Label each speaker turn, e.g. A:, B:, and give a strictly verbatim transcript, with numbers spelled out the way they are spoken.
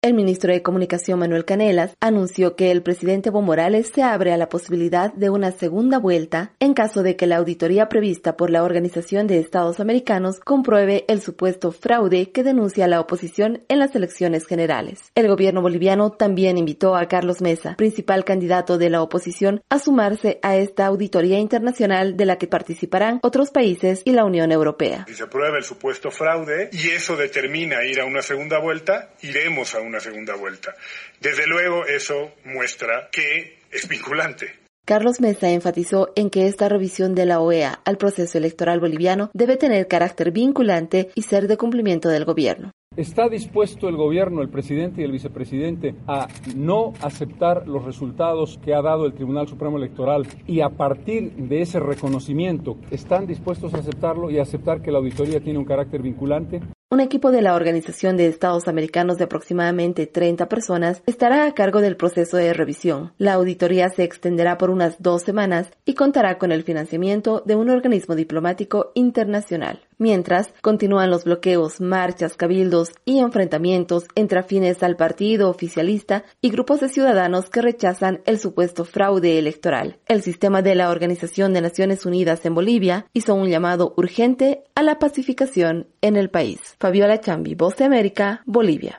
A: El ministro de Comunicación Manuel Canelas anunció que el presidente Evo Morales se abre a la posibilidad de una segunda vuelta en caso de que la auditoría prevista por la Organización de Estados Americanos compruebe el supuesto fraude que denuncia la oposición en las elecciones generales. El gobierno boliviano también invitó a Carlos Mesa, principal candidato de la oposición, a sumarse a esta auditoría internacional de la que participarán otros países y la Unión Europea.
B: Si se prueba el supuesto fraude y eso determina ir a una segunda vuelta, iremos a una una segunda vuelta. Desde luego, eso muestra que es vinculante.
A: Carlos Mesa enfatizó en que esta revisión de la O E A al proceso electoral boliviano debe tener carácter vinculante y ser de cumplimiento del gobierno.
C: ¿Está dispuesto el gobierno, el presidente y el vicepresidente a no aceptar los resultados que ha dado el Tribunal Supremo Electoral y a partir de ese reconocimiento están dispuestos a aceptarlo y a aceptar que la auditoría tiene un carácter vinculante?
A: Un equipo de la Organización de Estados Americanos de aproximadamente treinta personas estará a cargo del proceso de revisión. La auditoría se extenderá por unas dos semanas y contará con el financiamiento de un organismo diplomático internacional. Mientras, continúan los bloqueos, marchas, cabildos y enfrentamientos entre afines al partido oficialista y grupos de ciudadanos que rechazan el supuesto fraude electoral. El sistema de la Organización de Naciones Unidas en Bolivia hizo un llamado urgente a la pacificación en el país. Fabiola Chambi, Voz de América, Bolivia.